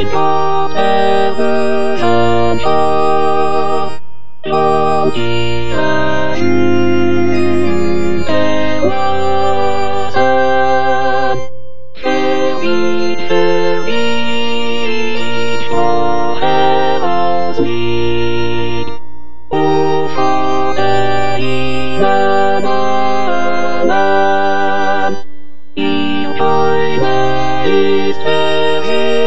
of heaven and earth, from the ashes there was an fairy for heaven's meet. Oh, for there is a man, he'll join the Easter